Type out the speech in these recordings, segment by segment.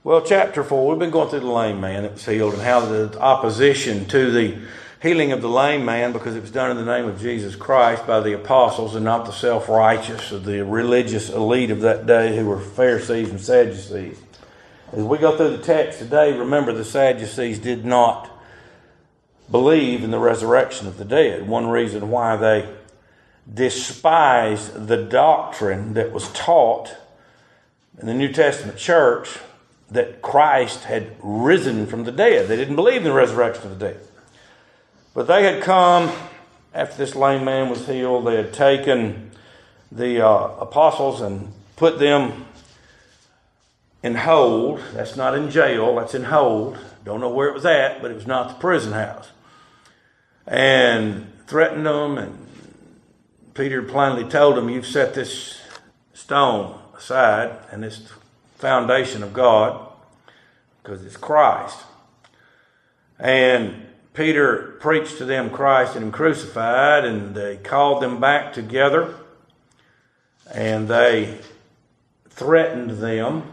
Well, chapter 4, we've been going through the lame man that was healed and how the opposition to the healing of the lame man, because it was done in the name of Jesus Christ by the apostles and not the self-righteous of the religious elite of that day who were Pharisees and Sadducees. As we go through the text today, remember the Sadducees did not believe in the resurrection of the dead. One reason why they despised the doctrine that was taught in the New Testament church that Christ had risen from the dead. They didn't believe in the resurrection of the dead. But they had come, after this lame man was healed, they had taken the apostles and put them in hold. That's not in jail, that's in hold. Don't know where it was at, but it was not the prison house. And threatened them, and Peter plainly told them, you've set this stone aside, and it's the foundation of God, because it's Christ. And Peter preached to them Christ and Him crucified, and they called them back together, and they threatened them,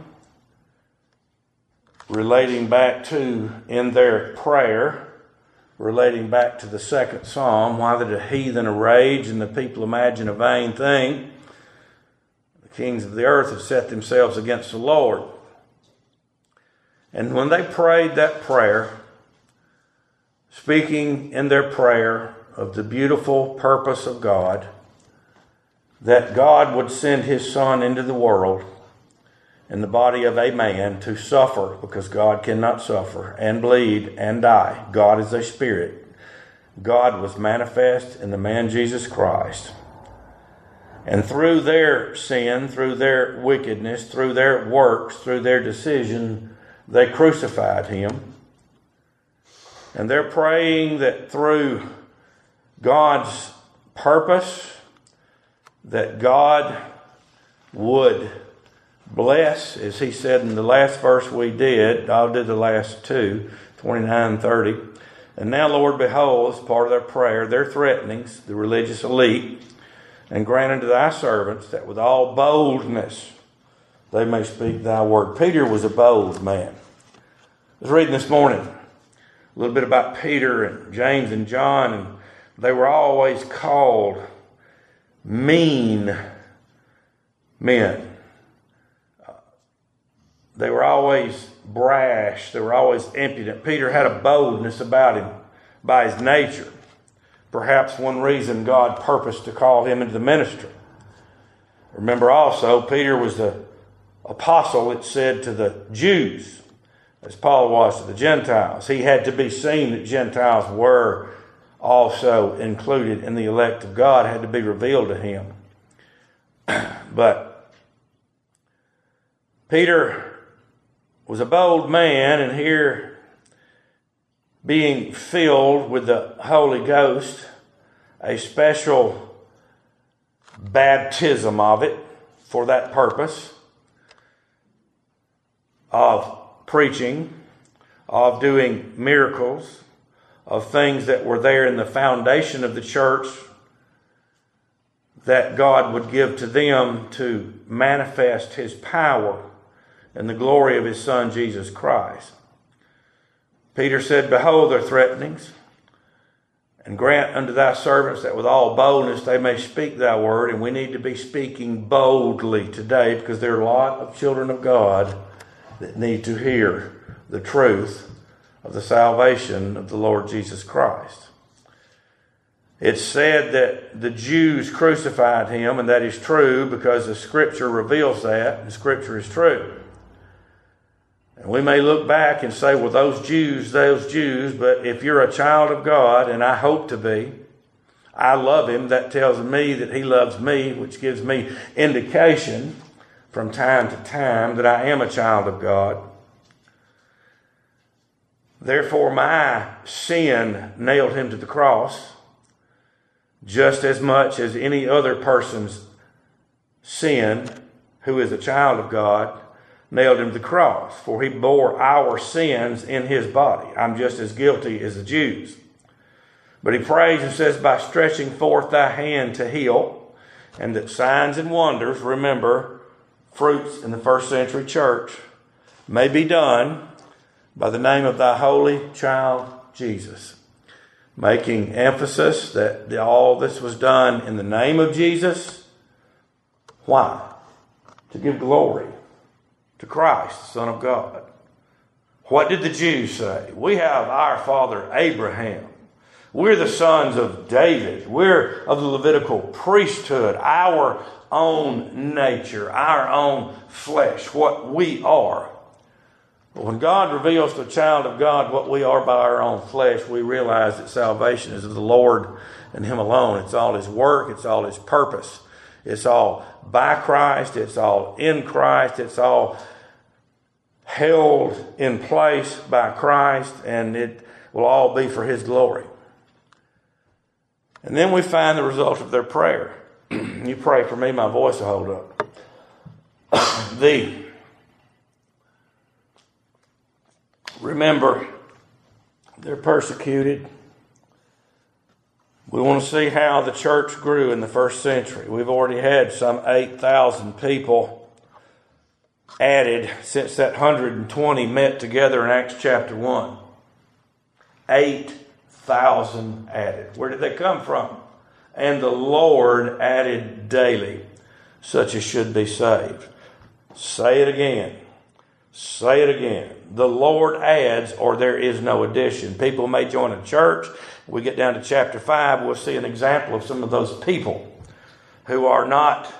relating back to, in their prayer, relating back to the second Psalm, why did the heathen rage and the people imagine a vain thing? The kings of the earth have set themselves against the Lord. And when they prayed that prayer, speaking in their prayer of the beautiful purpose of God, that God would send His Son into the world in the body of a man to suffer, because God cannot suffer, and bleed and die. God is a spirit. God was manifest in the man Jesus Christ. And through their sin, through their wickedness, through their works, through their decision, they crucified Him. And they're praying that through God's purpose, that God would bless, as He said in the last verse we did. I'll do the last two, 29 and 30. And now, Lord, behold, as part of their prayer, their threatenings, the religious elite, and grant unto Thy servants that with all boldness they may speak Thy word. Peter was a bold man. I was reading this morning a little bit about Peter and James and John, and they were always called mean men. They were always brash. They were always impudent. Peter had a boldness about him by his nature. Perhaps one reason God purposed to call him into the ministry. Remember also, Peter was the apostle, it said, to the Jews, as Paul was to the Gentiles. He had to be seen that Gentiles were also included in the elect of God, had to be revealed to him. But Peter was a bold man, and here, being filled with the Holy Ghost, a special baptism of it for that purpose of preaching, of doing miracles, of things that were there in the foundation of the church that God would give to them to manifest His power and the glory of His Son, Jesus Christ. Peter said, behold their threatenings, and grant unto Thy servants that with all boldness they may speak Thy word. And we need to be speaking boldly today, because there are a lot of children of God that need to hear the truth of the salvation of the Lord Jesus Christ. It's said that the Jews crucified Him, and that is true because the Scripture reveals that, and Scripture is true. And we may look back and say, well, those Jews, but if you're a child of God, and I hope to be, I love Him, that tells me that He loves me, which gives me indication from time to time that I am a child of God. Therefore, my sin nailed Him to the cross, just as much as any other person's sin who is a child of God nailed Him to the cross. For He bore our sins in His body. I'm just as guilty as the Jews. But He prays and says, by stretching forth Thy hand to heal, and that signs and wonders, remember, fruits in the first century church, may be done by the name of thy holy child Jesus. Making emphasis that all this was done in the name of Jesus. Why? To give glory to Christ, the Son of God. What did the Jews say? We have our father Abraham. We're the sons of David. We're of the Levitical priesthood, our own nature, our own flesh, what we are. But when God reveals to a child of God what we are by our own flesh, we realize that salvation is of the Lord and Him alone. It's all His work. It's all His purpose. It's all by Christ. It's all in Christ. It's all held in place by Christ, and it will all be for His glory. And then we find the result of their prayer. You pray for me, my voice will hold up. Remember, they're persecuted. We want to see how the church grew in the first century. We've already had some 8,000 people added since that 120 met together in Acts chapter 1. 8,000 added. Where did they come from? And the Lord added daily such as should be saved. Say it again. Say it again. The Lord adds, or there is no addition. People may join a church. We get down to chapter 5, we'll see an example of some of those people who are not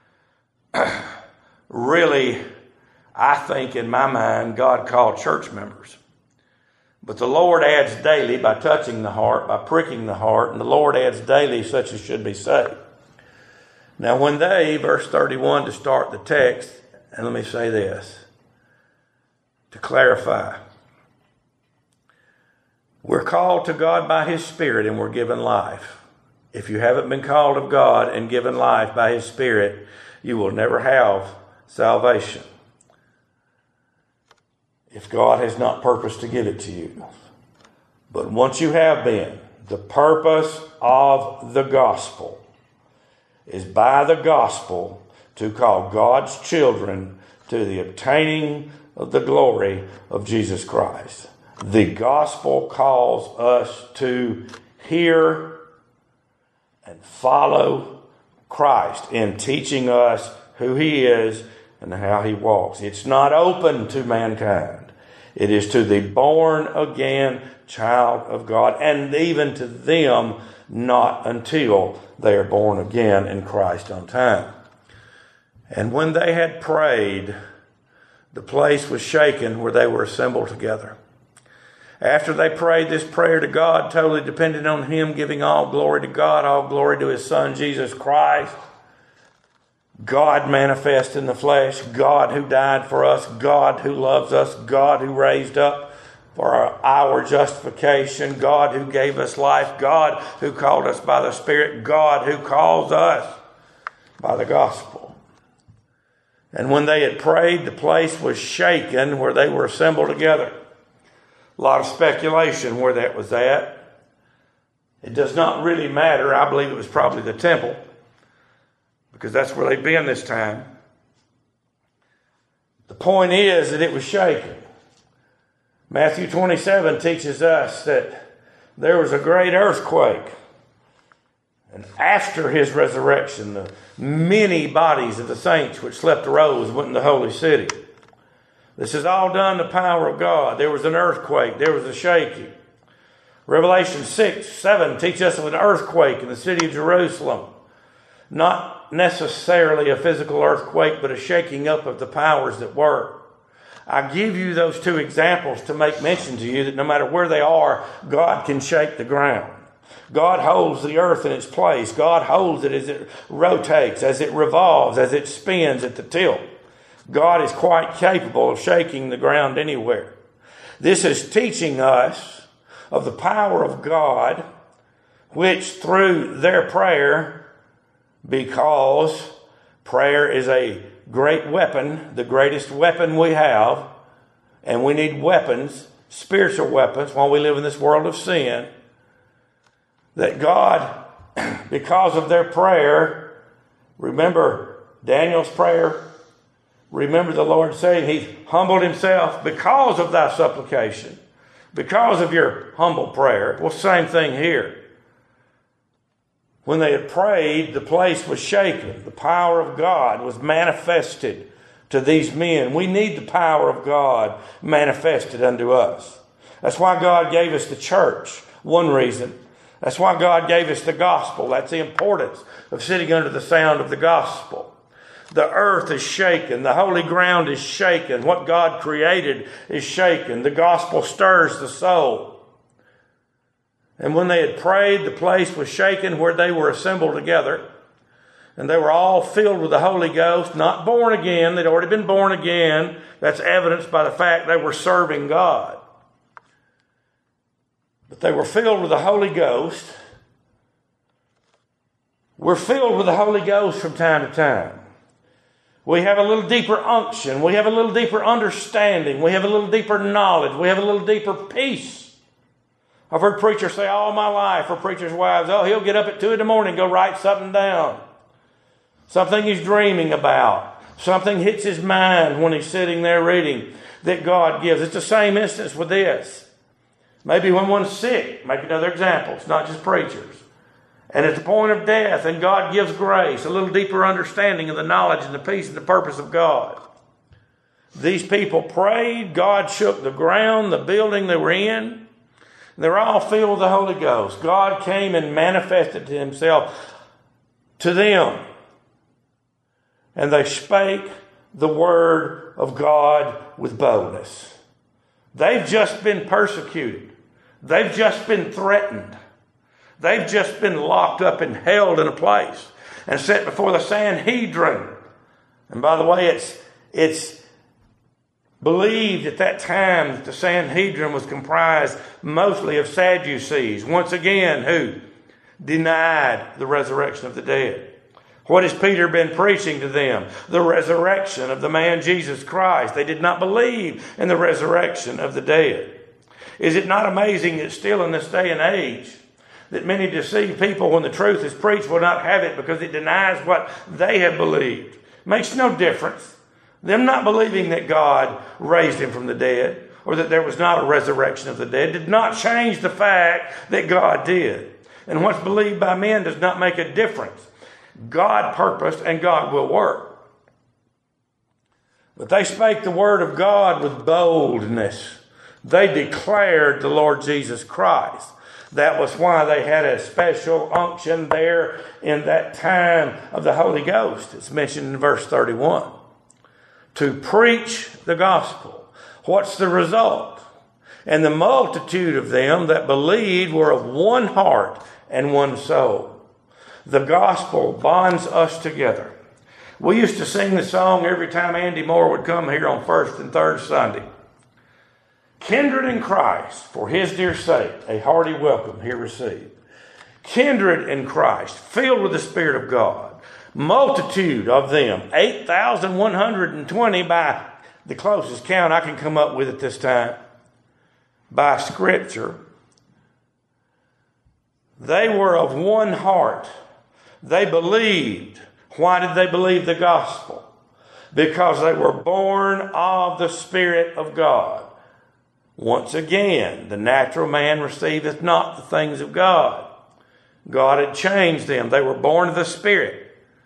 really, I think in my mind, God called church members. But the Lord adds daily by touching the heart, by pricking the heart, and the Lord adds daily such as should be saved. Now when they, verse 31 to start the text, and let me say this, to clarify. We're called to God by His Spirit and we're given life. If you haven't been called of God and given life by His Spirit, you will never have salvation. If God has not purposed to give it to you. But once you have been, the purpose of the gospel is by the gospel to call God's children to the obtaining of the glory of Jesus Christ. The gospel calls us to hear and follow Christ in teaching us who He is and how He walks. It's not open to mankind. It is to the born again child of God, and even to them not until they are born again in Christ on time. And when they had prayed, the place was shaken where they were assembled together. After they prayed this prayer to God, totally dependent on Him, giving all glory to God, all glory to His Son, Jesus Christ, God manifest in the flesh, God who died for us, God who loves us, God who raised up for our justification, God who gave us life, God who called us by the Spirit, God who calls us by the gospel. And when they had prayed, the place was shaken where they were assembled together. A lot of speculation where that was at. It does not really matter. I believe it was probably the temple, because that's where they'd been this time. The point is that it was shaken. Matthew 27 teaches us that there was a great earthquake. And after His resurrection, the many bodies of the saints which slept arose, went in the holy city. This is all done the power of God. There was an earthquake. There was a shaking. Revelation 6:7 teaches us of an earthquake in the city of Jerusalem. Not necessarily a physical earthquake, but a shaking up of the powers that were. I give you those two examples to make mention to you that no matter where they are, God can shake the ground. God holds the earth in its place. God holds it as it rotates, as it revolves, as it spins at the tilt. God is quite capable of shaking the ground anywhere. This is teaching us of the power of God, which through their prayer, because prayer is a great weapon, the greatest weapon we have, and we need weapons, spiritual weapons, while we live in this world of sin, that God, because of their prayer, remember Daniel's prayer, Remember the Lord saying He humbled Himself because of thy supplication, because of your humble prayer. Well, same thing here. When they had prayed, the place was shaken. The power of God was manifested to these men. We need the power of God manifested unto us. That's why God gave us the church. One reason. That's why God gave us the gospel. That's the importance of sitting under the sound of the gospel. The earth is shaken. The holy ground is shaken. What God created is shaken. The gospel stirs the soul. And when they had prayed, the place was shaken where they were assembled together. And they were all filled with the Holy Ghost, not born again. They'd already been born again. That's evidenced by the fact they were serving God. But they were filled with the Holy Ghost. We're filled with the Holy Ghost from time to time. We have a little deeper unction. We have a little deeper understanding. We have a little deeper knowledge. We have a little deeper peace. I've heard preachers say all my life, or preachers' wives, he'll get up at 2 a.m, and go write something down. Something he's dreaming about. Something hits his mind when he's sitting there reading that God gives. It's the same instance with this. Maybe when one's sick, make another example. It's not just preachers. And at the point of death, and God gives grace, a little deeper understanding of the knowledge and the peace and the purpose of God. These people prayed. God shook the ground, the building they were in. They were all filled with the Holy Ghost. God came and manifested Himself to them. And they spake the word of God with boldness. They've just been persecuted. They've just been threatened. They've just been locked up and held in a place and set before the Sanhedrin. And by the way, it's believed at that time that the Sanhedrin was comprised mostly of Sadducees. Once again, who denied the resurrection of the dead. What has Peter been preaching to them? The resurrection of the man Jesus Christ. They did not believe in the resurrection of the dead. Is it not amazing that still in this day and age, that many deceived people, when the truth is preached, will not have it because it denies what they have believed? Makes no difference. Them not believing that God raised Him from the dead, or that there was not a resurrection of the dead, did not change the fact that God did. And what's believed by men does not make a difference. God purposed and God will work. But they spake the word of God with boldness. They declared the Lord Jesus Christ. That was why they had a special unction there in that time of the Holy Ghost. It's mentioned in verse 31. To preach the gospel. What's the result? And the multitude of them that believed were of one heart and one soul. The gospel bonds us together. We used to sing the song every time Andy Moore would come here on first and third Sunday. Kindred in Christ, for His dear sake, a hearty welcome here received. Kindred in Christ, filled with the Spirit of God. Multitude of them, 8,120 by the closest count I can come up with at this time, by Scripture. They were of one heart. They believed. Why did they believe the gospel? Because they were born of the Spirit of God. Once again, the natural man receiveth not the things of God. God had changed them. They were born of the Spirit.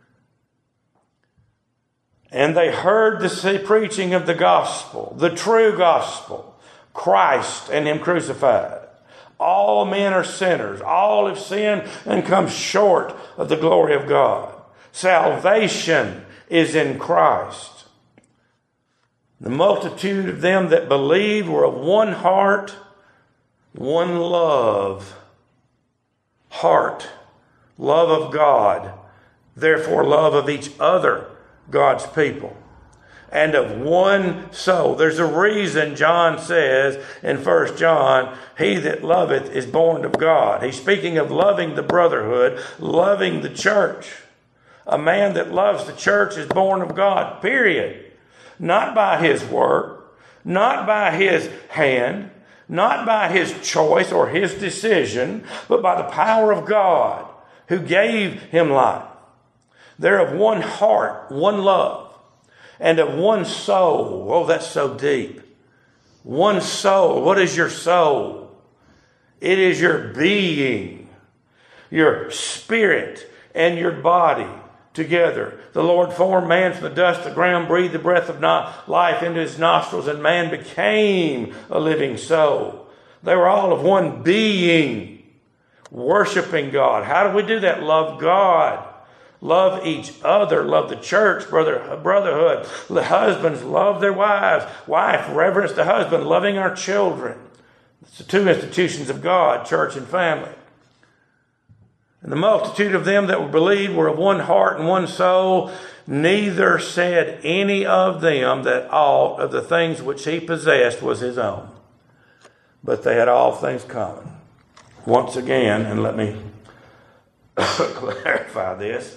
And they heard the preaching of the gospel, the true gospel, Christ and Him crucified. All men are sinners. All have sinned and come short of the glory of God. Salvation is in Christ. The multitude of them that believed were of one heart, one love. Heart, love of God, therefore love of each other, God's people, and of one soul. There's a reason John says in 1 John, he that loveth is born of God. He's speaking of loving the brotherhood, loving the church. A man that loves the church is born of God, period. Not by his work, not by his hand, not by his choice or his decision, but by the power of God who gave him life. They're of one heart, one love. and of one soul. Oh, that's so deep. One soul. What is your soul? It is your being, your spirit, and your body together. The Lord formed man from the dust of the ground, breathed the breath of life into his nostrils, and man became a living soul. They were all of one being, worshiping God. How do we do that? Love God. Love each other. Love the church, brotherhood. The husbands love their wives. Wife, reverence the husband, loving our children. It's the two institutions of God, church and family. And the multitude of them that were believed were of one heart and one soul. Neither said any of them that aught of the things which he possessed was his own, but they had all things common. Once again, and let me clarify this.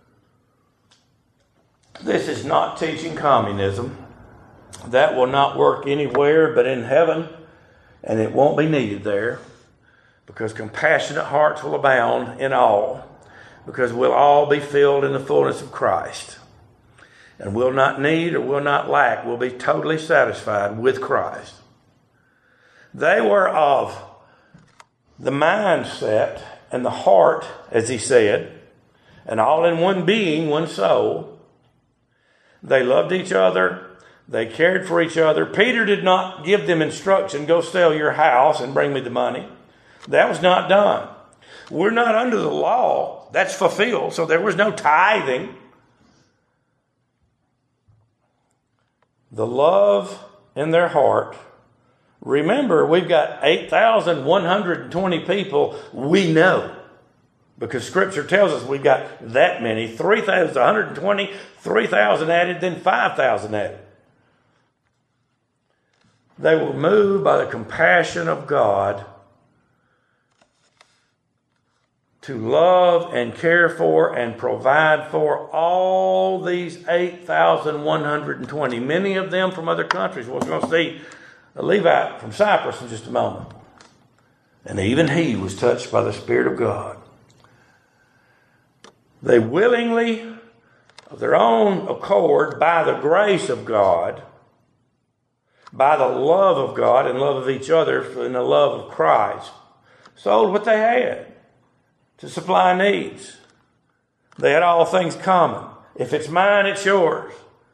This is not teaching communism. That will not work anywhere but in heaven, and it won't be needed there, because compassionate hearts will abound in all, because we'll all be filled in the fullness of Christ, and will not need or will not lack. We'll be totally satisfied with Christ. They were of the mindset and the heart, as he said, and all in one being, one soul. They loved each other. They cared for each other. Peter did not give them instruction, go sell your house and bring me the money. That was not done. We're not under the law. That's fulfilled. So there was no tithing. The love in their heart. Remember, we've got 8,120 people we know, because Scripture tells us we've got that many. 3,120, 3,000 added, then 5,000 added. They were moved by the compassion of God to love and care for and provide for all these 8,120, many of them from other countries. We're going to see a Levite from Cyprus in just a moment. And even he was touched by the Spirit of God. They willingly, of their own accord, by the grace of God, by the love of God and love of each other and the love of Christ, sold what they had to supply needs. They had all things common. If it's mine, it's yours.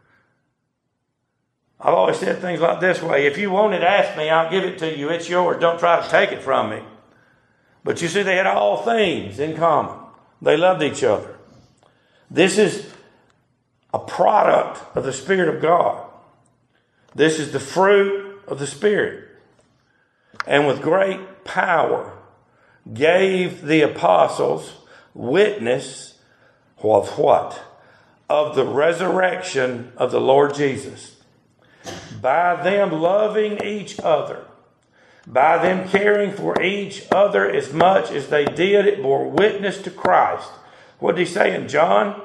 I've always said things like this way: if you want it, ask me, I'll give it to you. It's yours. Don't try to take it from me. But you see, they had all things in common. They loved each other. This is a product of the Spirit of God. This is the fruit of the Spirit. And with great power gave the apostles witness of what? Of the resurrection of the Lord Jesus. By them loving each other, by them caring for each other as much as they did, it bore witness to Christ. What did he say in John?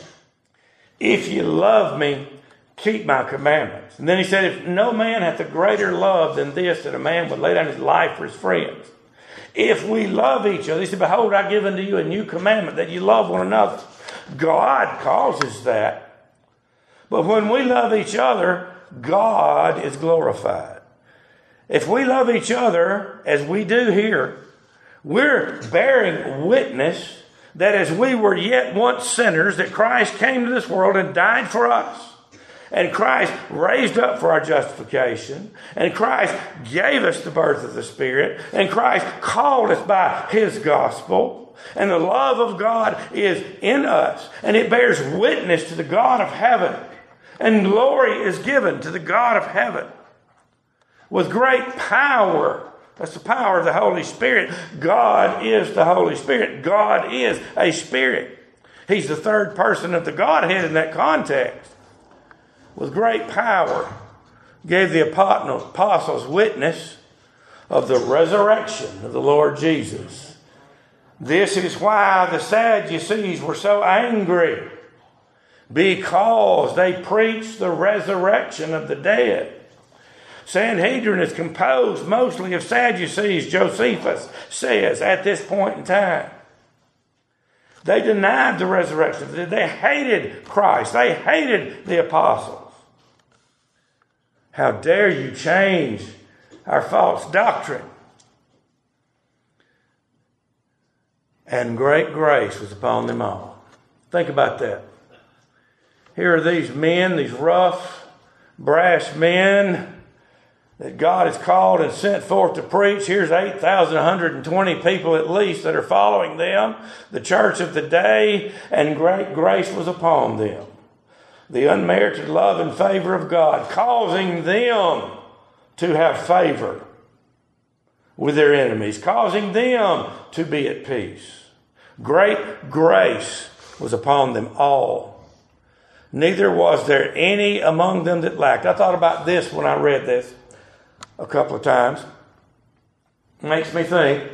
If you love me, keep my commandments. And then he said, if no man hath a greater love than this, that a man would lay down his life for his friends. If we love each other, he said, behold, I give unto you a new commandment, that you love one another. God causes that. But when we love each other, God is glorified. If we love each other as we do here, we're bearing witness that as we were yet once sinners, that Christ came to this world and died for us. And Christ raised up for our justification. And Christ gave us the birth of the Spirit. And Christ called us by His gospel. And the love of God is in us. And it bears witness to the God of heaven. And glory is given to the God of heaven. With great power. That's the power of the Holy Spirit. God is the Holy Spirit. God is a Spirit. He's the third person of the Godhead in that context. With great power gave the apostles witness of the resurrection of the Lord Jesus. This is why the Sadducees were so angry, because they preached the resurrection of the dead. Sanhedrin is composed mostly of Sadducees, Josephus says, at this point in time. They denied the resurrection. They hated Christ. They hated the apostles. How dare you change our false doctrine? And great grace was upon them all. Think about that. Here are these men, these rough, brash men that God has called and sent forth to preach. Here's 8,120 people at least that are following them, the church of the day, and great grace was upon them. The unmerited love and favor of God, causing them to have favor with their enemies, causing them to be at peace. Great grace was upon them all. Neither was there any among them that lacked. I thought about this when I read this a couple of times. It makes me think,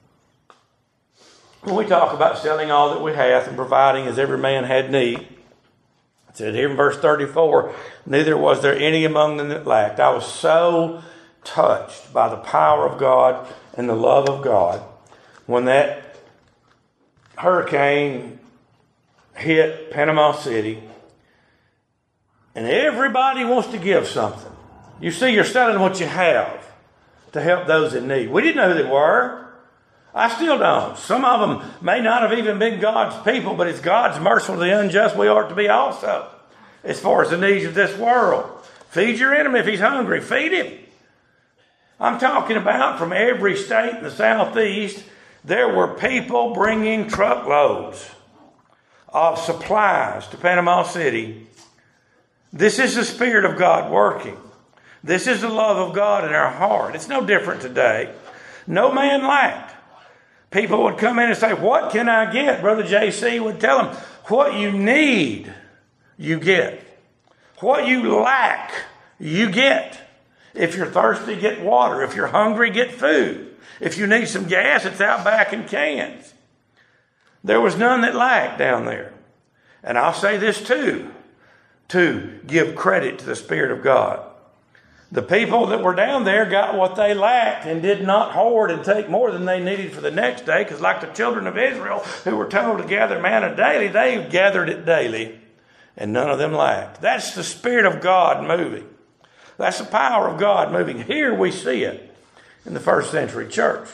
when we talk about selling all that we have and providing as every man had need, it said here in verse 34, neither was there any among them that lacked. I was so touched by the power of God and the love of God when that hurricane hit Panama City and everybody wants to give something. You see, you're selling what you have to help those in need. We didn't know who they were. I still don't. Some of them may not have even been God's people, but it's God's mercy to the unjust we are to be also, as far as the needs of this world. Feed your enemy if he's hungry. Feed him. I'm talking about from every state in the southeast, there were people bringing truckloads of supplies to Panama City. This is the Spirit of God working. This is the love of God in our heart. It's no different today. No man lacked. People would come in and say, what can I get? Brother J.C. would tell them, what you need, you get. What you lack, you get. If you're thirsty, get water. If you're hungry, get food. If you need some gas, it's out back in cans. There was none that lacked down there. And I'll say this too, to give credit to the Spirit of God. The people that were down there got what they lacked and did not hoard and take more than they needed for the next day, because like the children of Israel who were told to gather manna daily, they gathered it daily and none of them lacked. That's the Spirit of God moving. That's the power of God moving. Here we see it in the first century church.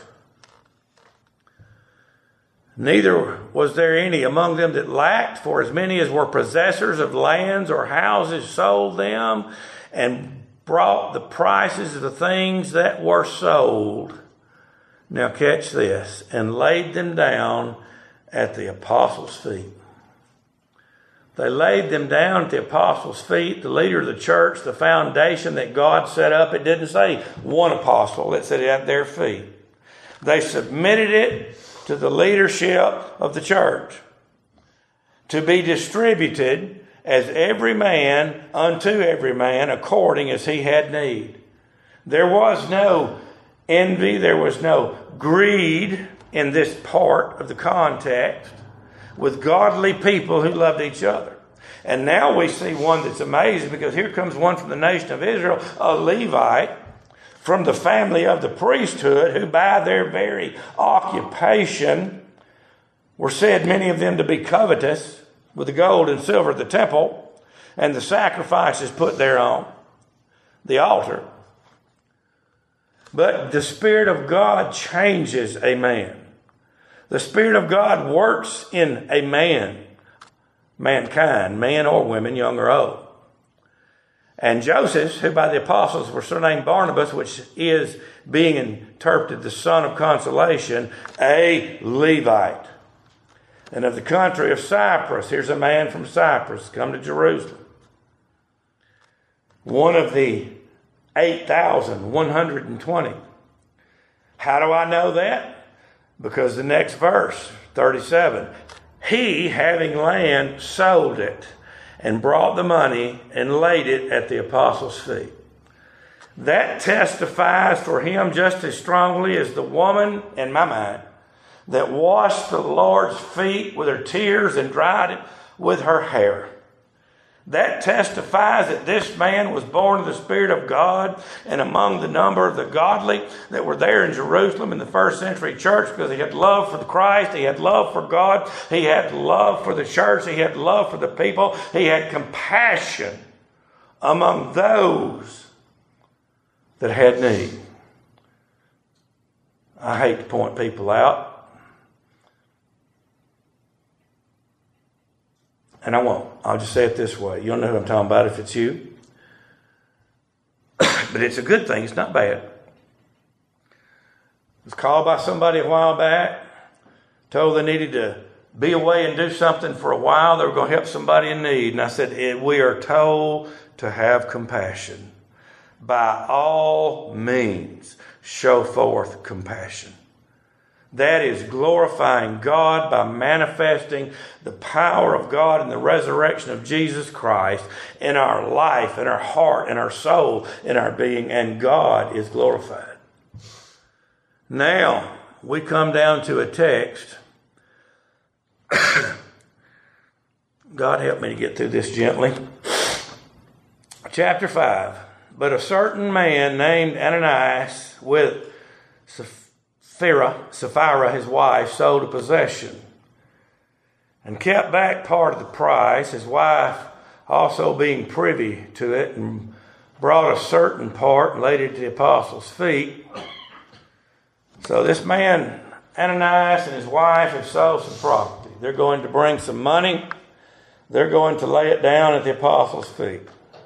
Neither was there any among them that lacked, for as many as were possessors of lands or houses sold them and brought the prices of the things that were sold. Now catch this. And laid them down at the apostles' feet. They laid them down at the apostles' feet, the leader of the church, the foundation that God set up. It didn't say one apostle. It said it at their feet. They submitted it to the leadership of the church to be distributed as every man unto every man according as he had need. There was no envy. There was no greed in this part of the context, with godly people who loved each other. And now we see one that's amazing, because here comes one from the nation of Israel, a Levite from the family of the priesthood, who by their very occupation were said, many of them, to be covetous with the gold and silver of the temple and the sacrifices put thereon, the altar. But the Spirit of God changes a man. The Spirit of God works in a man, mankind, man or women, young or old. And Joseph, who by the apostles were surnamed Barnabas, which is being interpreted the son of consolation, a Levite. And of the country of Cyprus, here's a man from Cyprus come to Jerusalem. One of the 8,120. How do I know that? Because the next verse, 37, he, having land, sold it and brought the money and laid it at the apostles' feet. That testifies for him just as strongly as the woman, in my mind, that washed the Lord's feet with her tears and dried it with her hair. That testifies that this man was born of the Spirit of God and among the number of the godly that were there in Jerusalem in the first century church, because he had love for Christ, he had love for God, he had love for the church, he had love for the people, he had compassion among those that had need. I hate to point people out, and I won't. I'll just say it this way. You'll know who I'm talking about if it's you. But it's a good thing. It's not bad. I was called by somebody a while back, told they needed to be away and do something for a while. They were going to help somebody in need. And I said, we are told to have compassion. By all means, show forth compassion. That is glorifying God by manifesting the power of God and the resurrection of Jesus Christ in our life, in our heart, in our soul, in our being, and God is glorified. Now, we come down to a text. God help me to get through this gently. Chapter 5. But a certain man named Ananias with Sapphira, his wife, sold a possession and kept back part of the price, his wife also being privy to it, and brought a certain part and laid it at the apostles' feet. So this man, Ananias, and his wife have sold some property. They're going to bring some money. They're going to lay it down at the apostles' feet.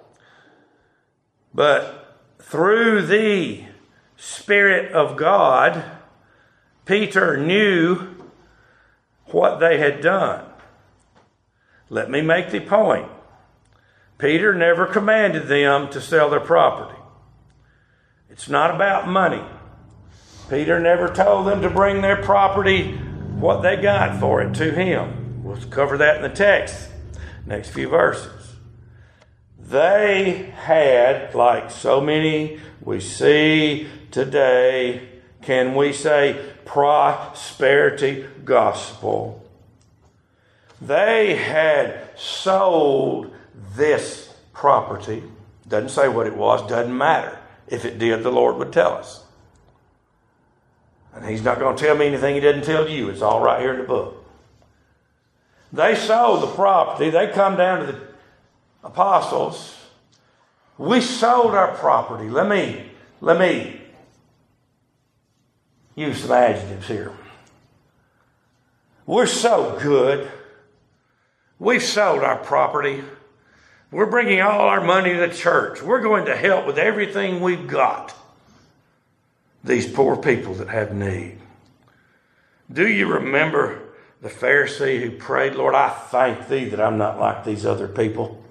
But through the Spirit of God, Peter knew what they had done. Let me make the point. Peter never commanded them to sell their property. It's not about money. Peter never told them to bring their property, what they got for it, to him. We'll cover that in the text, next few verses. They had, like so many we see today, can we say, prosperity gospel. They had sold this property. Doesn't say what it was, doesn't matter. If it did, the Lord would tell us. And He's not going to tell me anything He didn't tell you. It's all right here in the book. They sold the property. They come down to the apostles. We sold our property. Let me use some adjectives here. We're so good. We've sold our property. We're bringing all our money to the church. We're going to help with everything we've got these poor people that have need. Do you remember the Pharisee who prayed, Lord, I thank Thee that I'm not like these other people?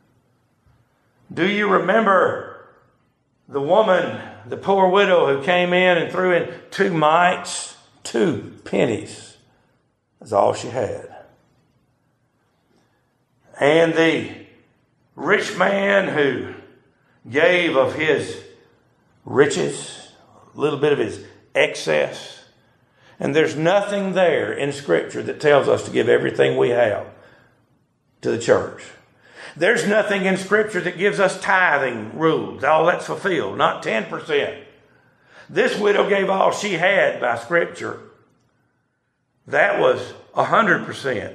Do you remember the woman, the poor widow who came in and threw in 2 mites, 2 pennies? That's all she had. And the rich man who gave of his riches, a little bit of his excess. And there's nothing there in Scripture that tells us to give everything we have to the church. There's nothing in Scripture that gives us tithing rules. All that's fulfilled, not 10%. This widow gave all she had by Scripture. That was 100%.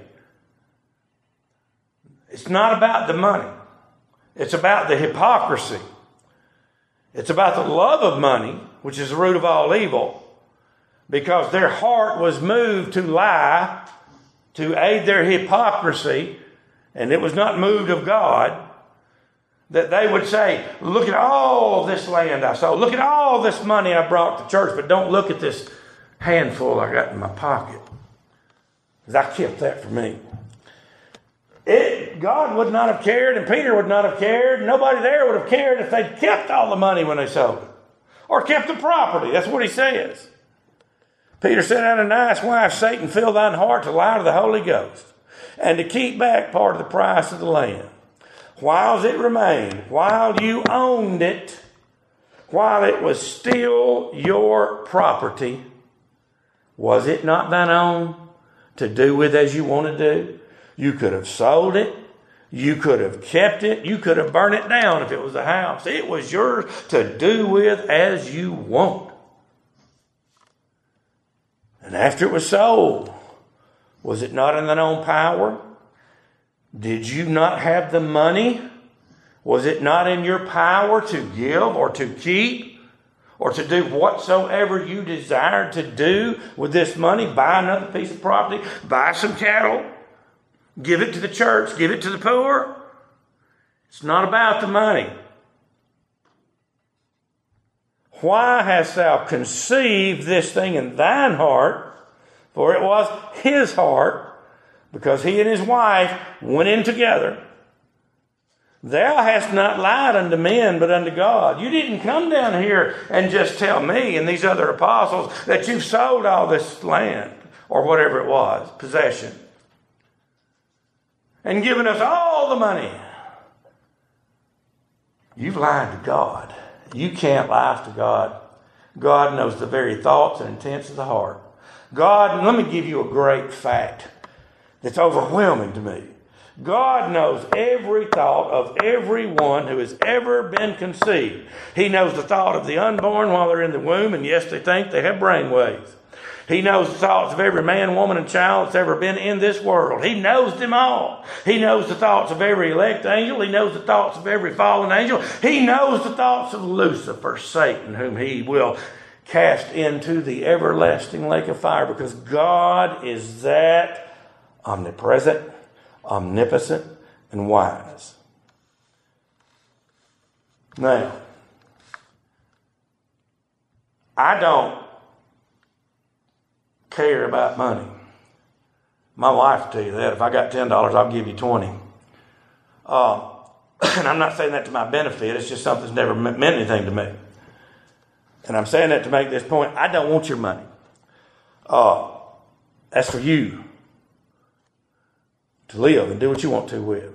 It's not about the money. It's about the hypocrisy. It's about the love of money, which is the root of all evil, because their heart was moved to lie, to aid their hypocrisy, and it was not moved of God, that they would say, look at all this land I sold. Look at all this money I brought to church, but don't look at this handful I got in my pocket, because I kept that for me. God would not have cared, and Peter would not have cared. Nobody there would have cared if they'd kept all the money when they sold it, or kept the property. That's what he says. Peter said, Ananias, why hath Satan filled thine heart to lie to the Holy Ghost, and to keep back part of the price of the land, while it remained, while you owned it, while it was still your property? Was it not thine own to do with as you want to do? You could have sold it. You could have kept it. You could have burned it down if it was a house. It was yours to do with as you want. And after it was sold, was it not in thine own power? Did you not have the money? Was it not in your power to give or to keep or to do whatsoever you desire to do with this money. Buy another piece of property, buy some cattle, give it to the church, give it to the poor. It's not about the money. Why hast thou conceived this thing in thine heart? For it was his heart, because he and his wife went in together. Thou hast not lied unto men, but unto God. You didn't come down here and just tell me and these other apostles that you've sold all this land, or whatever it was, possession, and given us all the money. You've lied to God. You can't lie to God. God knows the very thoughts and intents of the heart. God, let me give you a great fact that's overwhelming to me. God knows every thought of everyone who has ever been conceived. He knows the thought of the unborn while they're in the womb, and yes, they think they have brain waves. He knows the thoughts of every man, woman, and child that's ever been in this world. He knows them all. He knows the thoughts of every elect angel. He knows the thoughts of every fallen angel. He knows the thoughts of Lucifer, Satan, whom he will cast into the everlasting lake of fire, because God is that omnipresent, omnipotent, and wise. Now, I don't care about money. My wife will tell you that. If I got $10, I'll give you 20. And I'm not saying that to my benefit. It's just something that's never meant anything to me. And I'm saying that to make this point. I don't want your money. That's for you to live and do what you want to with.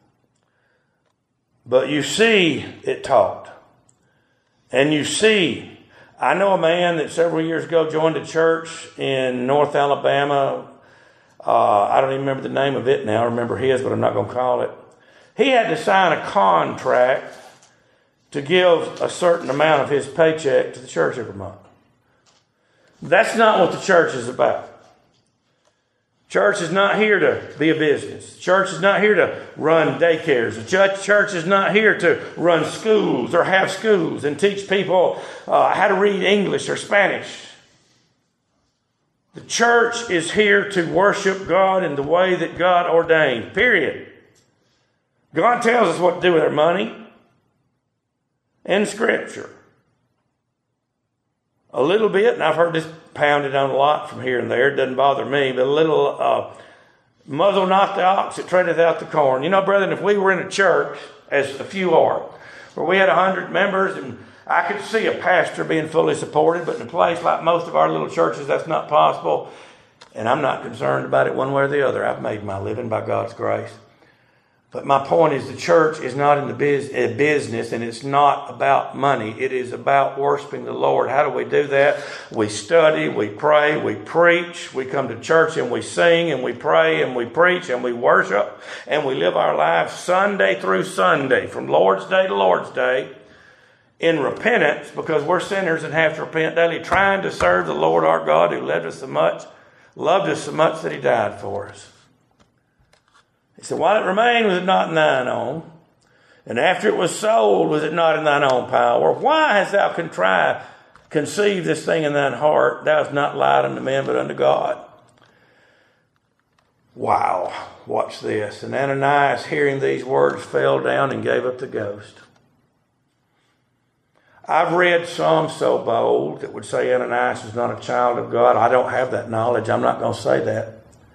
But you see it taught. And you see, I know a man that several years ago joined a church in North Alabama. I don't even remember the name of it now. I remember his, but I'm not going to call it. He had to sign a contract to give a certain amount of his paycheck to the church every month. That's not what the church is about. Church is not here to be a business. Church is not here to run daycares. The church is not here to run schools or have schools and teach people how to read English or Spanish. The church is here to worship God in the way that God ordained, period. God tells us what to do with our money in Scripture. A little bit, and I've heard this pounded on a lot from here and there. It doesn't bother me, but a little muzzle not the ox that treadeth out the corn. You know, brethren, if we were in a church, as a few are, where we had 100 members, and I could see a pastor being fully supported, but in a place like most of our little churches, that's not possible. And I'm not concerned about it one way or the other. I've made my living by God's grace. But my point is, the church is not in the business, and it's not about money. It is about worshiping the Lord. How do we do that? We study, we pray, we preach. We come to church and we sing and we pray and we preach and we worship. And we live our lives Sunday through Sunday, from Lord's Day to Lord's Day, in repentance, because we're sinners and have to repent daily, trying to serve the Lord our God, who loved us so much that he died for us. He said, while it remained, was it not in thine own? And after it was sold, was it not in thine own power? Why hast thou conceived this thing in thine heart? Thou hast not lied unto men, but unto God. Wow, watch this. And Ananias, hearing these words, fell down and gave up the ghost. I've read some so bold that would say Ananias was not a child of God. I don't have that knowledge. I'm not going to say that.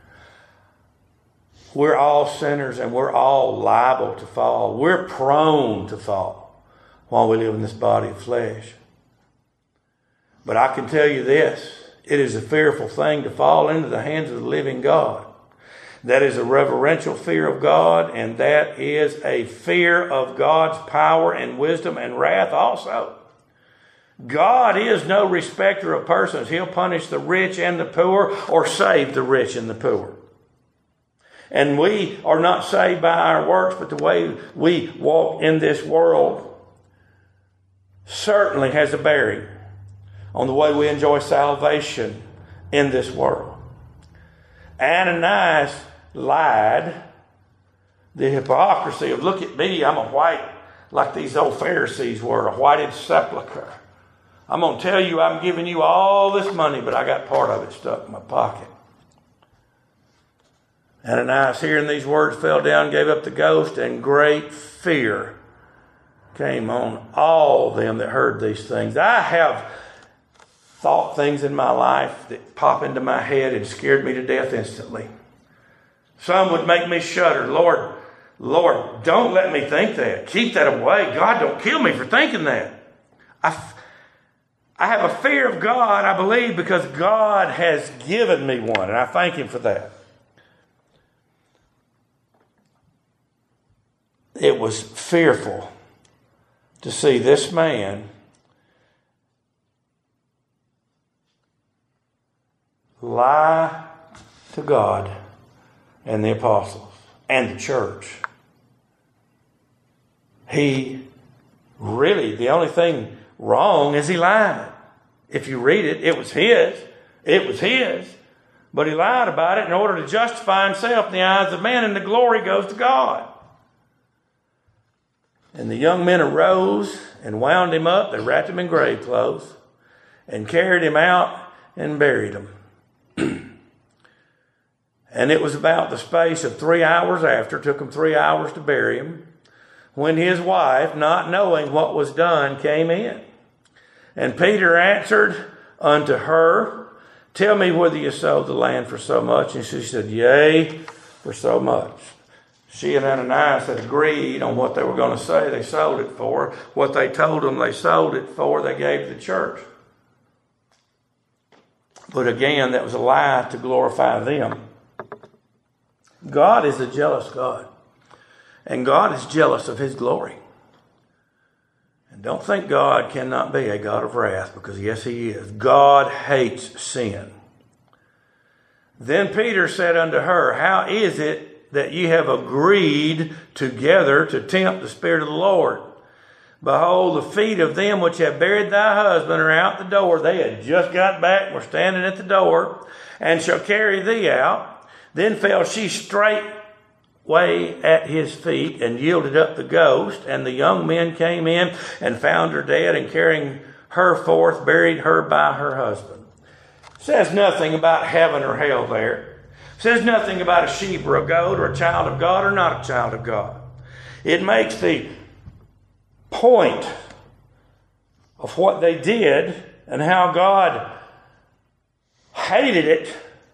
We're all sinners and we're all liable to fall. We're prone to fall while we live in this body of flesh. But I can tell you this, it is a fearful thing to fall into the hands of the living God. That is a reverential fear of God, and that is a fear of God's power and wisdom and wrath also. God is no respecter of persons. He'll punish the rich and the poor, or save the rich and the poor. And we are not saved by our works, but the way we walk in this world certainly has a bearing on the way we enjoy salvation in this world. Ananias lied. The hypocrisy of, look at me, I'm a white, like these old Pharisees were, a whited sepulcher. I'm going to tell you I'm giving you all this money, but I got part of it stuck in my pocket. Ananias, hearing these words, fell down, gave up the ghost, and great fear came on all them that heard these things. I have thought things in my life that pop into my head and scared me to death instantly. Some would make me shudder. Lord, don't let me think that. Keep that away. God, don't kill me for thinking that. I have a fear of God, I believe, because God has given me one, and I thank Him for that. It was fearful to see this man lie to God and the apostles and the church. He really, the only thing wrong is he lied. If you read it, it was his. It was his. But he lied about it in order to justify himself in the eyes of man, and the glory goes to God. And the young men arose and wound him up. They wrapped him in grave clothes and carried him out and buried him. And it was about the space of 3 hours after, it took them 3 hours to bury him, when his wife, not knowing what was done, came in. And Peter answered unto her, Tell me whether you sold the land for so much. And she said, Yea, for so much. She and Ananias had agreed on what they were going to say they sold it for. What they told them they sold it for, they gave to the church. But again, that was a lie to glorify them. God is a jealous God. And God is jealous of His glory. And don't think God cannot be a God of wrath, because yes, He is. God hates sin. Then Peter said unto her, How is it that ye have agreed together to tempt the Spirit of the Lord? Behold, the feet of them which have buried thy husband are out the door. They had just got back and were standing at the door, and shall carry thee out. Then fell she straightway at his feet and yielded up the ghost. And the young men came in and found her dead, and carrying her forth, buried her by her husband. It says nothing about heaven or hell there. It says nothing about a sheep or a goat or a child of God or not a child of God. It makes the point of what they did and how God hated it,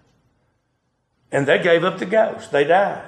and they gave up the ghost. They died.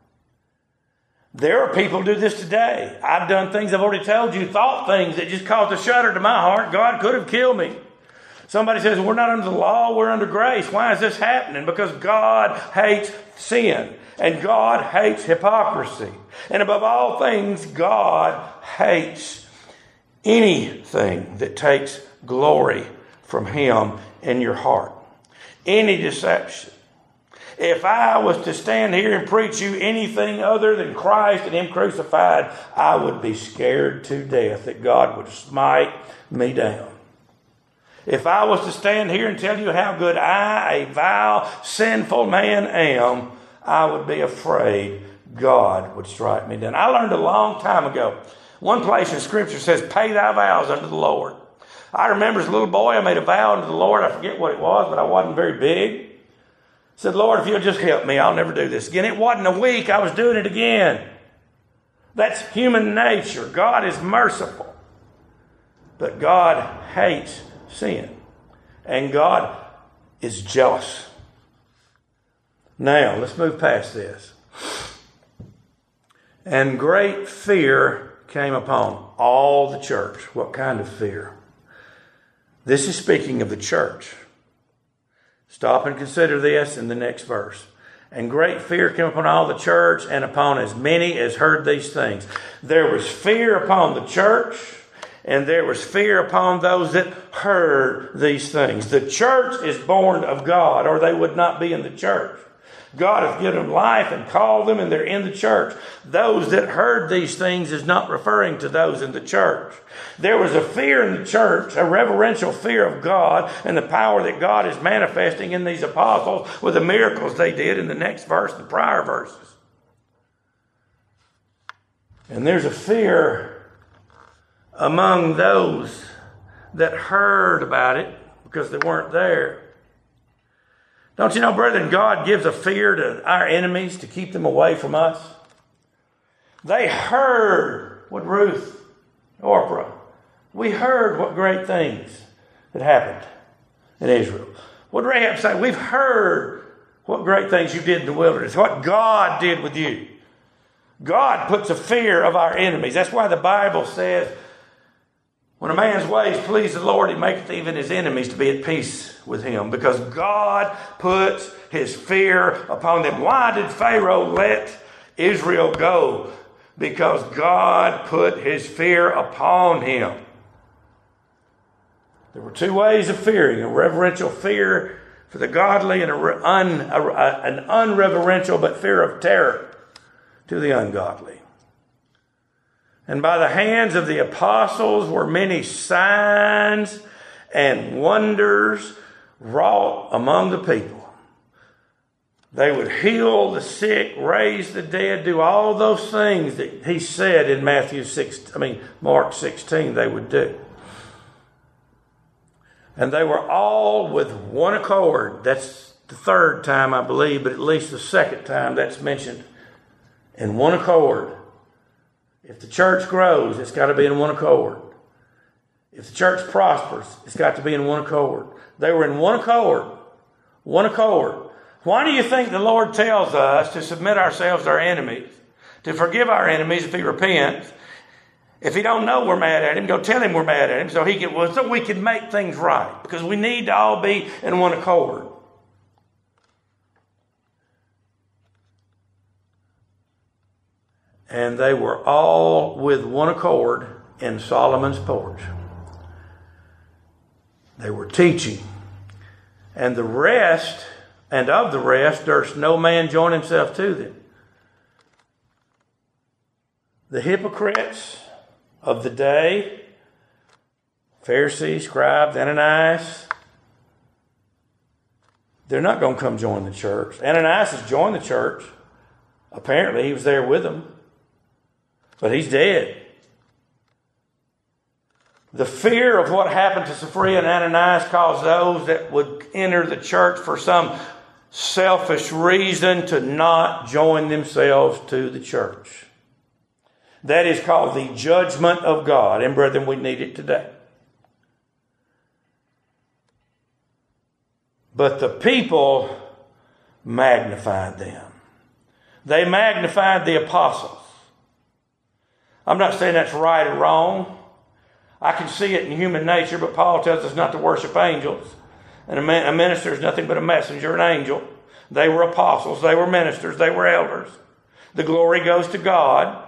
There are people who do this today. I've done things I've already told you, thought things that just caused a shudder to my heart. God could have killed me. Somebody says, we're not under the law, we're under grace. Why is this happening? Because God hates sin. And God hates hypocrisy. And above all things, God hates anything that takes glory from Him in your heart. Any deception. If I was to stand here and preach you anything other than Christ and Him crucified, I would be scared to death that God would smite me down. If I was to stand here and tell you how good I, a vile, sinful man, am, I would be afraid God would strike me down. I learned a long time ago. One place in Scripture says, pay thy vows unto the Lord. I remember as a little boy, I made a vow unto the Lord. I forget what it was, but I wasn't very big. I said, Lord, if you'll just help me, I'll never do this again. It wasn't a week, I was doing it again. That's human nature. God is merciful. But God hates sin. And God is jealous. Now, let's move past this. And great fear came upon all the church. What kind of fear? This is speaking of the church. Stop and consider this in the next verse. And great fear came upon all the church, and upon as many as heard these things. There was fear upon the church, and there was fear upon those that heard these things. The church is born of God, or they would not be in the church. God has given them life and called them, and they're in the church. Those that heard these things is not referring to those in the church. There was a fear in the church, a reverential fear of God and the power that God is manifesting in these apostles with the miracles they did in the next verse, the prior verses. And there's a fear among those that heard about it because they weren't there. Don't you know, brethren, God gives a fear to our enemies to keep them away from us? They heard what Ruth, Orpah, we heard what great things had happened in Israel. What did Rahab say? We've heard what great things you did in the wilderness, what God did with you. God puts a fear of our enemies. That's why the Bible says, when a man's ways please the Lord, he maketh even his enemies to be at peace with him. Because God puts his fear upon them. Why did Pharaoh let Israel go? Because God put his fear upon him. There were two ways of fearing: a reverential fear for the godly and an unreverential but fear of terror to the ungodly. And by the hands of the apostles were many signs and wonders wrought among the people. They would heal the sick, raise the dead, do all those things that he said in Mark 16 they would do. And they were all with one accord. That's the third time, I believe, but at least the second time that's mentioned. In one accord. If the church grows, it's got to be in one accord. If the church prospers, it's got to be in one accord. They were in one accord. One accord. Why do you think the Lord tells us to submit ourselves to our enemies, to forgive our enemies if he repents? If he don't know we're mad at him, go tell him we're mad at him so we can make things right. Because we need to all be in one accord. And they were all with one accord in Solomon's porch. They were teaching. And of the rest, durst no man join himself to them. The hypocrites of the day, Pharisees, scribes, Ananias, they're not going to come join the church. Ananias has joined the church. Apparently, he was there with them. But he's dead. The fear of what happened to Sapphira and Ananias caused those that would enter the church for some selfish reason to not join themselves to the church. That is called the judgment of God. And brethren, we need it today. But the people magnified them. They magnified the apostles. I'm not saying that's right or wrong. I can see it in human nature, but Paul tells us not to worship angels. And a minister is nothing but a messenger, an angel. They were apostles, they were ministers, they were elders. The glory goes to God.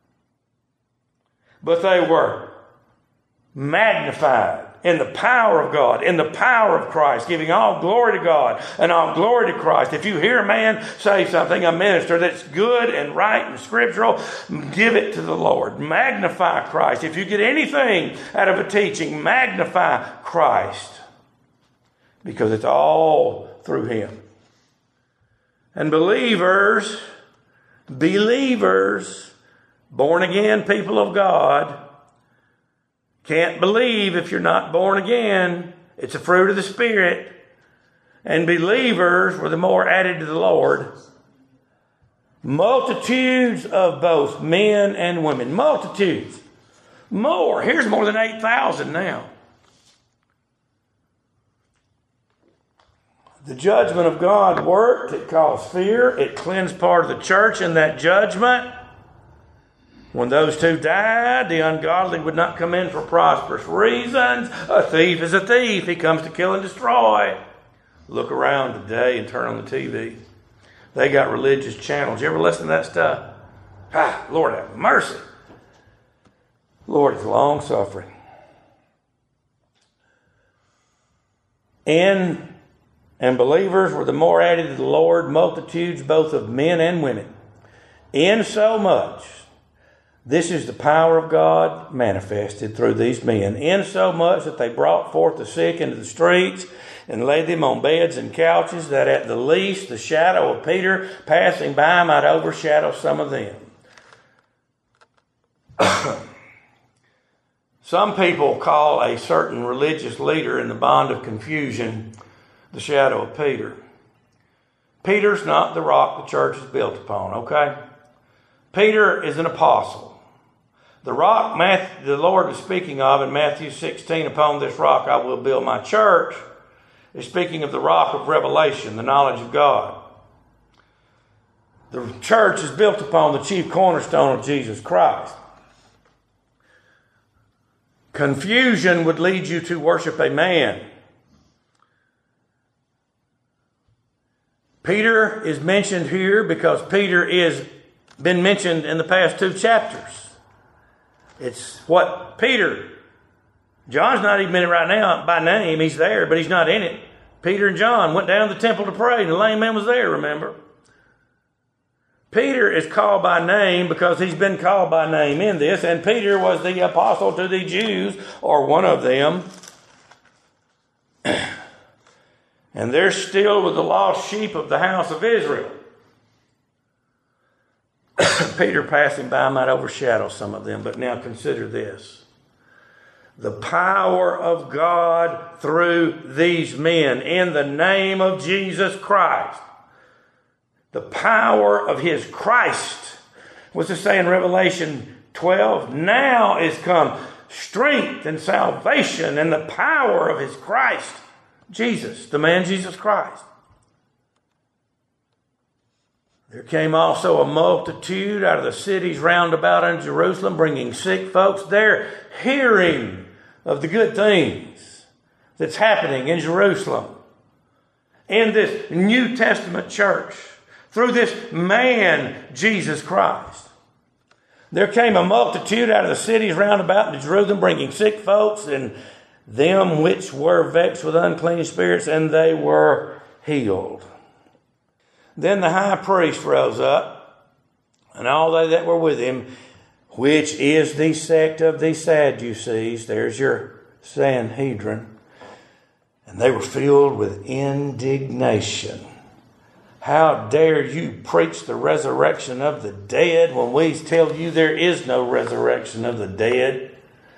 But they were magnified in the power of God, in the power of Christ, giving all glory to God and all glory to Christ. If you hear a man say something, a minister, that's good and right and scriptural, give it to the Lord. Magnify Christ. If you get anything out of a teaching, magnify Christ. Because it's all through him. And believers, born again people of God, can't believe if you're not born again. It's a fruit of the Spirit. And believers were the more added to the Lord. Multitudes of both men and women. Multitudes. More. Here's more than 8,000 now. The judgment of God worked. It caused fear. It cleansed part of the church in that judgment. When those two died, the ungodly would not come in for prosperous reasons. A thief is a thief. He comes to kill and destroy. Look around today and turn on the TV. They got religious channels. You ever listen to that stuff? Lord have mercy. Lord is long-suffering. And believers were the more added to the Lord, multitudes both of men and women. Insomuch, this is the power of God manifested through these men, insomuch that they brought forth the sick into the streets and laid them on beds and couches, that at the least the shadow of Peter passing by might overshadow some of them. Some people call a certain religious leader in the bond of confusion the shadow of Peter. Peter's not the rock the church is built upon, okay? Peter is an apostle. The rock the Lord is speaking of in Matthew 16, upon this rock I will build my church, is speaking of the rock of revelation, the knowledge of God. The church is built upon the chief cornerstone of Jesus Christ. Confusion would lead you to worship a man. Peter is mentioned here because Peter is been mentioned in the past 2 chapters. It's what Peter, John's not even in it right now by name. He's there, but he's not in it. Peter and John went down to the temple to pray, and the lame man was there, remember? Peter is called by name because he's been called by name in this, and Peter was the apostle to the Jews, or one of them. And they're still with the lost sheep of the house of Israel. Peter passing by might overshadow some of them, but now consider this. The power of God through these men in the name of Jesus Christ. The power of his Christ. What's it say in Revelation 12? Now is come strength and salvation and the power of his Christ. Jesus, the man Jesus Christ. There came also a multitude out of the cities round about in Jerusalem, bringing sick folks. They're hearing of the good things that's happening in Jerusalem, in this New Testament church, through this man, Jesus Christ. There came a multitude out of the cities round about in Jerusalem, bringing sick folks and them which were vexed with unclean spirits, and they were healed. Then the high priest rose up, and all they that were with him, which is the sect of the Sadducees, there's your Sanhedrin, and they were filled with indignation. How dare you preach the resurrection of the dead when we tell you there is no resurrection of the dead?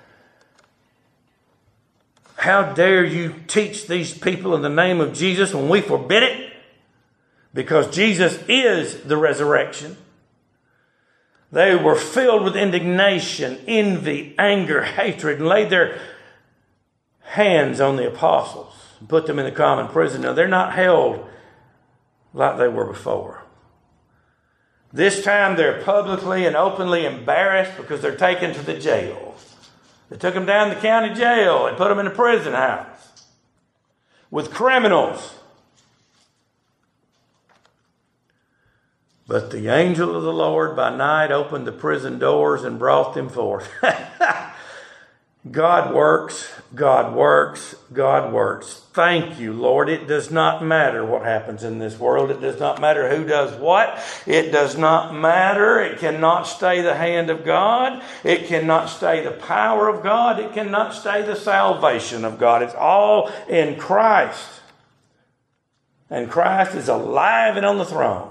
How dare you teach these people in the name of Jesus when we forbid it? Because Jesus is the resurrection. They were filled with indignation, envy, anger, hatred, and laid their hands on the apostles and put them in the common prison. Now, they're not held like they were before. This time they're publicly and openly embarrassed because they're taken to the jail. They took them down to the county jail and put them in a prison house with criminals. But the angel of the Lord by night opened the prison doors and brought them forth. God works, God works, God works. Thank you, Lord. It does not matter what happens in this world. It does not matter who does what. It does not matter. It cannot stay the hand of God. It cannot stay the power of God. It cannot stay the salvation of God. It's all in Christ. And Christ is alive and on the throne.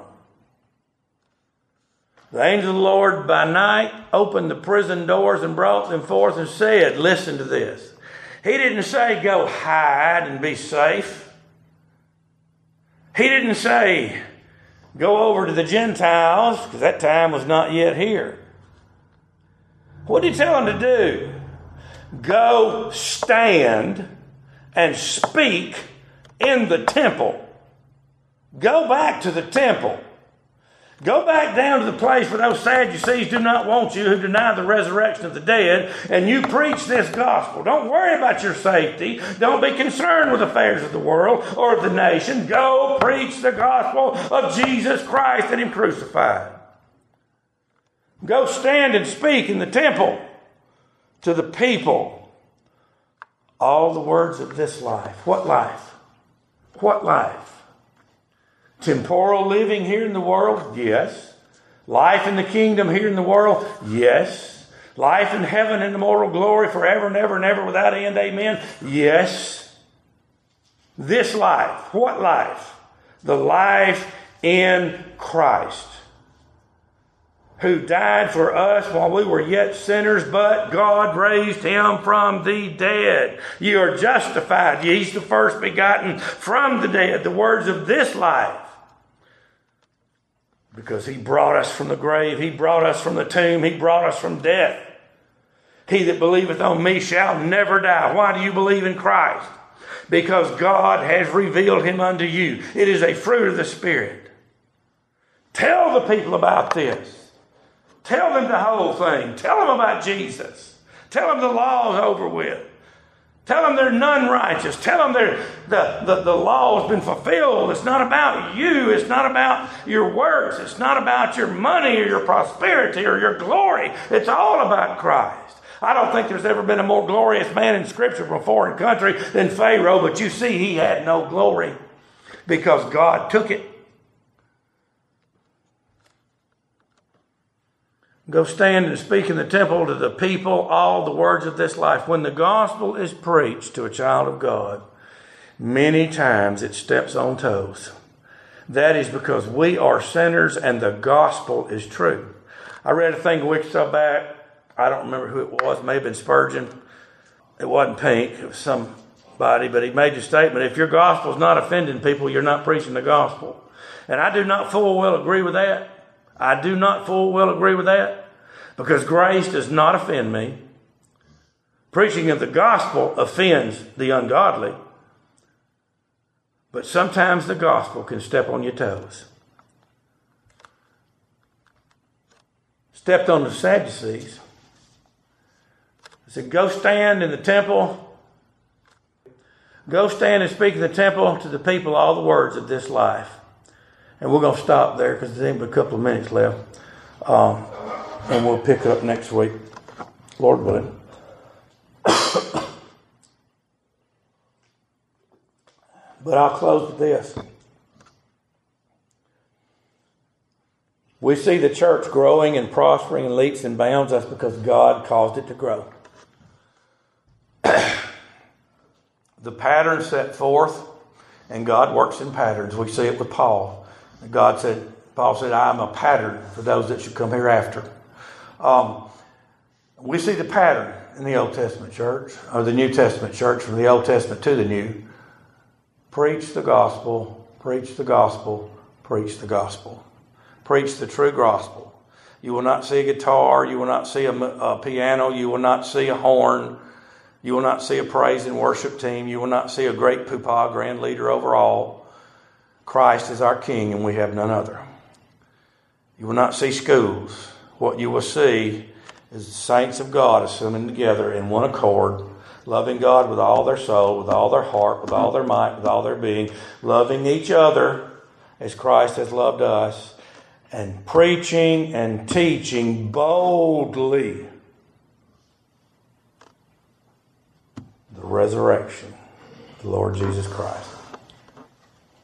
The angel of the Lord by night opened the prison doors and brought them forth and said, listen to this. He didn't say go hide and be safe. He didn't say go over to the Gentiles, because that time was not yet here. What did he tell them to do? Go stand and speak in the temple. Go back to the temple. Go back down to the place where those Sadducees do not want you, who deny the resurrection of the dead, and you preach this gospel. Don't worry about your safety. Don't be concerned with the affairs of the world or of the nation. Go preach the gospel of Jesus Christ and Him crucified. Go stand and speak in the temple to the people all the words of this life. What life? What life? Temporal living here in the world? Yes. Life in the kingdom here in the world? Yes. Life in heaven in immortal glory forever and ever and ever without end? Amen? Yes. This life. What life? The life in Christ. who died for us while we were yet sinners, but God raised him from the dead. You are justified. He's the first begotten from the dead, the words of this life. Because he brought us from the grave. He brought us from the tomb. He brought us from death. He that believeth on me shall never die. Why do you believe in Christ? Because God has revealed him unto you. It is a fruit of the Spirit. Tell the people about this. Tell them the whole thing. Tell them about Jesus. Tell them the law's over with. Tell them they're none righteous. Tell them the law has been fulfilled. It's not about you. It's not about your works. It's not about your money or your prosperity or your glory. It's all about Christ. I don't think there's ever been a more glorious man in Scripture from a foreign country than Pharaoh, but you see he had no glory because God took it. Go stand and speak in the temple to the people all the words of this life. When the gospel is preached to a child of God, many times it steps on toes. That is because we are sinners and the gospel is true. I read a thing a week or so back. I don't remember who it was. It may have been Spurgeon. It wasn't Pink. It was somebody. But he made the statement, if your gospel is not offending people, you're not preaching the gospel. And I do not full well agree with that. I do not full well agree with that because grace does not offend me. Preaching of the gospel offends the ungodly. But sometimes the gospel can step on your toes. Stepped on the Sadducees. I said, go stand in the temple. Go stand and speak in the temple to the people all the words of this life. And we're going to stop there because there's only a couple of minutes left. And we'll pick up next week, Lord willing. But I'll close with this. We see the church growing and prospering in leaps and bounds. That's because God caused it to grow. The pattern set forth, and God works in patterns. We see it with Paul. Paul said, I am a pattern for those that should come hereafter. We see the pattern in the Old Testament church, or the New Testament church, from the Old Testament to the New. Preach the gospel, preach the gospel, preach the gospel. Preach the true gospel. You will not see a guitar, you will not see a piano, you will not see a horn, you will not see a praise and worship team, you will not see a great poopah, grand leader over all. Christ is our King and we have none other. You will not see schools. What you will see is the saints of God assembling together in one accord, loving God with all their soul, with all their heart, with all their might, with all their being, loving each other as Christ has loved us, and preaching and teaching boldly the resurrection of the Lord Jesus Christ.